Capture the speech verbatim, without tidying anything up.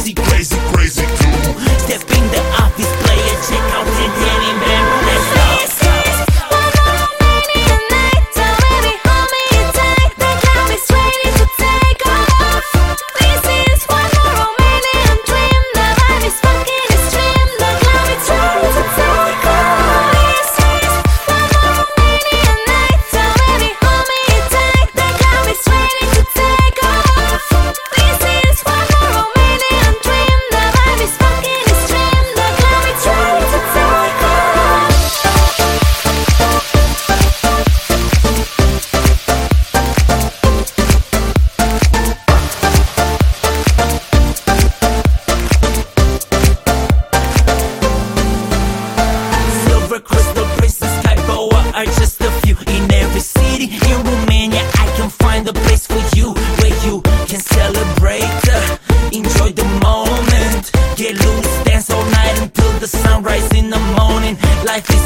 crazy, crazy, crazy too. Step in the office, play a check out ten ten in Bamboo. Let's go. Crystal Princess, Taiboa are just a few. In every city in Romania I can find a place for you, where you can celebrate, uh, enjoy the moment, get loose, dance all night until the sunrise in the morning. Life is